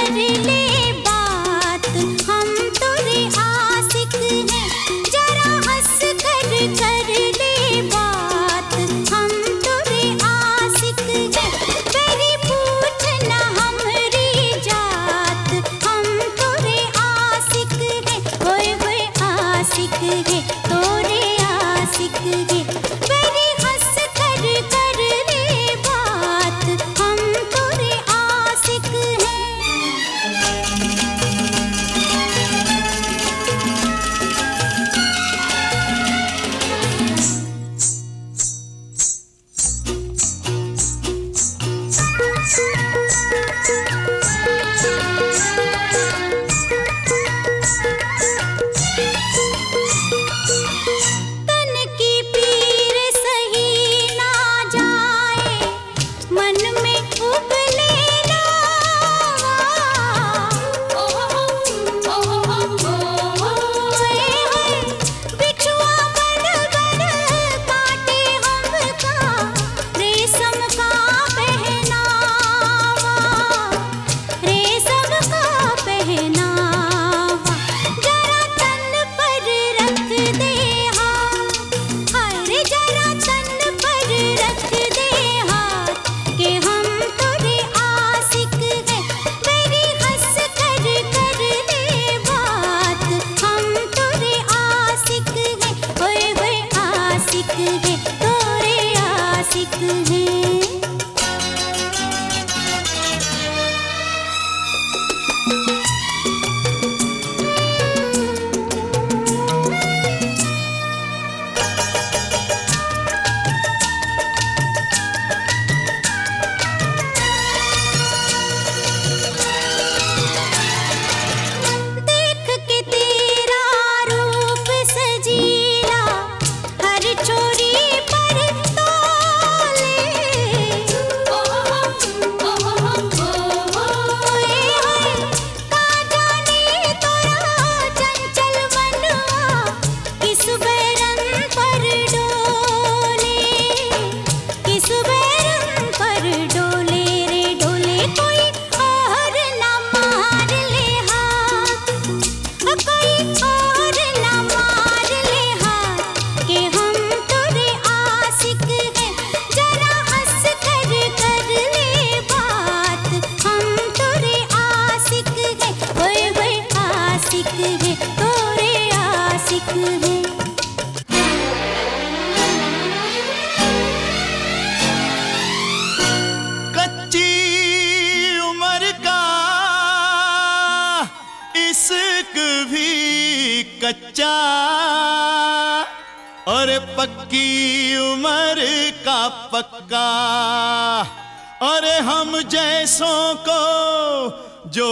कच्चा और पक्की उम्र का पक्का, अरे हम जैसों को जो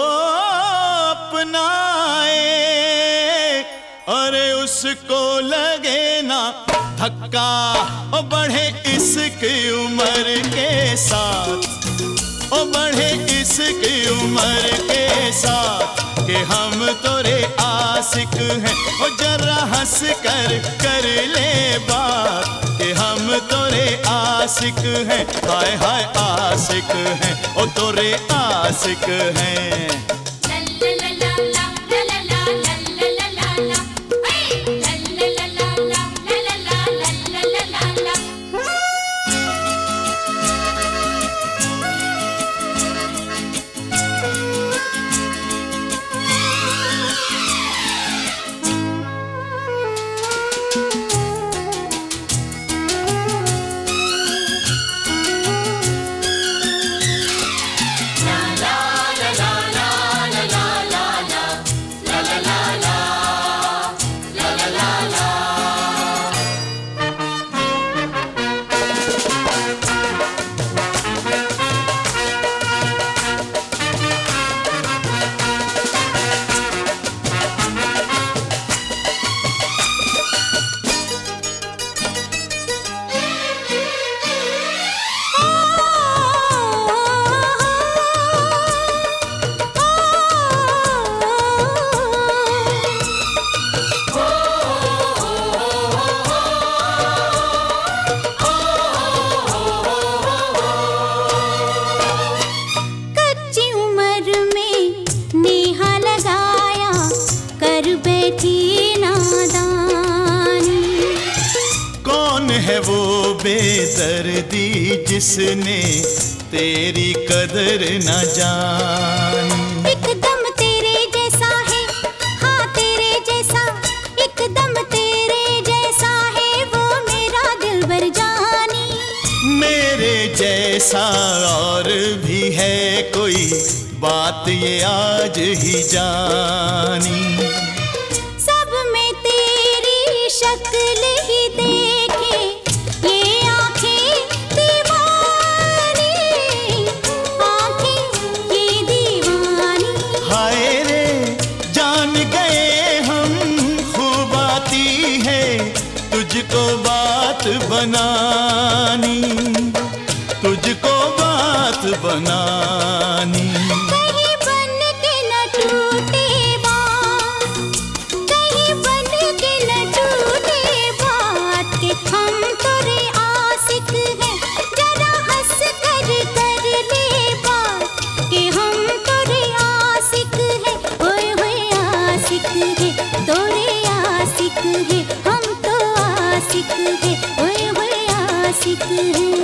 अपनाए अरे उसको लगे ना धक्का, और बढ़े इसकी उम्र के साथ, और बढ़े इसकी उम्र के साथ कि हम तोरे आशिक हैं। ओ जरा हंस कर ले बात कि हम तोरे आशिक हैं। हाय हाय आशिक हैं, ओ तोरे आशिक हैं। दर्दी जिसने तेरी कदर न जानी। एकदम तेरे जैसा है, हाँ तेरे जैसा, एकदम तेरे जैसा है वो मेरा दिलबर जानी। मेरे जैसा और भी है कोई, बात ये आज ही जानी। सब में तेरी शक्ल ही देखे ये आंखें दीवानी, आंखें ये दीवानी। हाय रे जान गए हम, खूब आती है तुझको बात बनानी, तुझको बात बनानी। कहीं बन के न टूटे बात, कहीं बन के न टूटे बात के हम तेरे आशिक हैं। जरा हंस कर ले बात कि हम तेरे आशिक हैं। ओए होए आशिक है, तोरे आशिक है, हम तो आशिक है। ओए होए आशिक है।